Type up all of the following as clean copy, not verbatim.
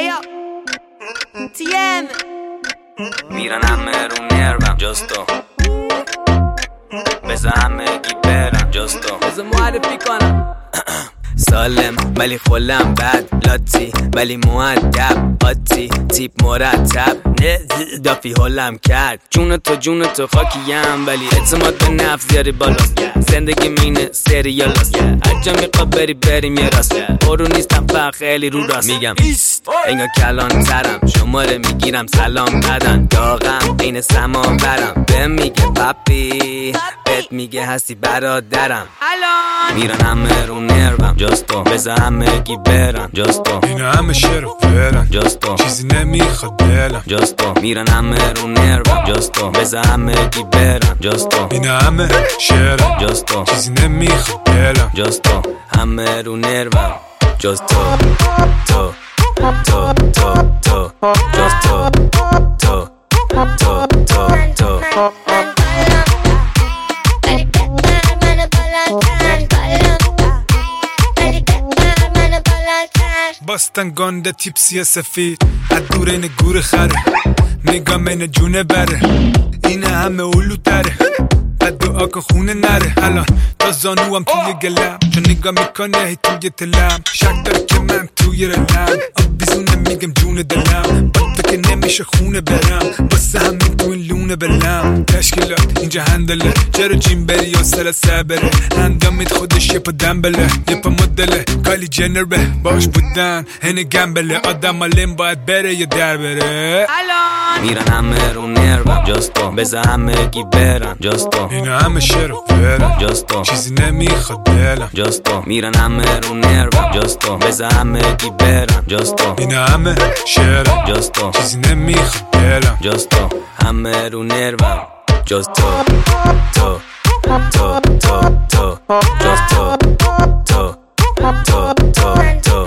Ayo TM میرن همه رو نروم جستو بذار همه گی برم جستو بذار معرفی کنم سالم ولی خلم بد لاتی ولی مؤدب آتی تیپ مرتب نه دافی حلم کرد جون تو خاکیم ولی اعتماد به نفس زیاری بالاست زندگی مینه سریالاست هرجا میخوا بریم یه راست برو نیستم فقط خیلی رو راست میگم انگار کلان ترم شماره میگیرم سلام بدن داغم این سما برم به میگه پاپی بهت میگه هستی برادرم میرن همه رو نروم جستو بذار همه گی برم جستو اینا همه شروع برن جستو چیزی نمیخواد دلم جستو میرن همه رو نروم جستو بذار همه گی برم جستو اینا همه شروع جستو چیزی نمیخواد دلم جستو همه رو نروم جستو تو جستو تو باستن گانده تیپسی سفید از دور این گور خره نگام این جونه بره این همه اولو تره بد دعا که خونه نره الان تا زانوام توی گلم چون نگاه میکنه هی توی تلم شک داره که من توی رلم آب بیزونه میگم جون دلم باتا که نمیشه خونه برم واسه همین تو این لونه بلم تشکیلات اینجا هندله چرا جیم بری یا سر سبره اندامید خودش یه پا دنبله یه پا مدله کالی جنر به باش بودن هنه گمبله آدم آلیم باید بره یا در بره میرن همه رو نروم جستو بذار همه گی برم جستو اینا همه شروع برن جستو چیزی نمیخواد دلم جستو میرن همه رو نروم جستو بذار همه گی برم جستو اینا همه شروع جستو چیزی نمیخواد دلم جستو همه رو نروم جستو تو جستو تو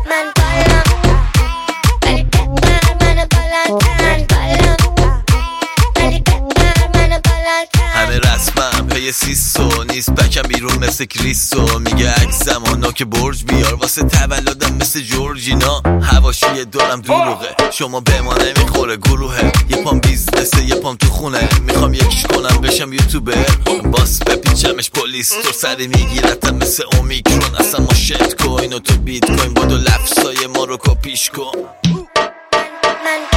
همه رسمم پی سیسو نیست بکم بیرون مثل کریسو میگه عکسم آنا که برج بیار واسه تولدم مثل جورجینا حواشی دارم دروغه شما به ما نمیخوره گروهه یه پام بیزنسه یه پام تو خونه میخوام یکیش کنم بشم یوتیوبر باس بپیچمش پلیس تو سری میگیرتم مثل اومیکرون اصلا ما شت کوین و تو بیت کوین بادو لفظای ما رو کپیش کن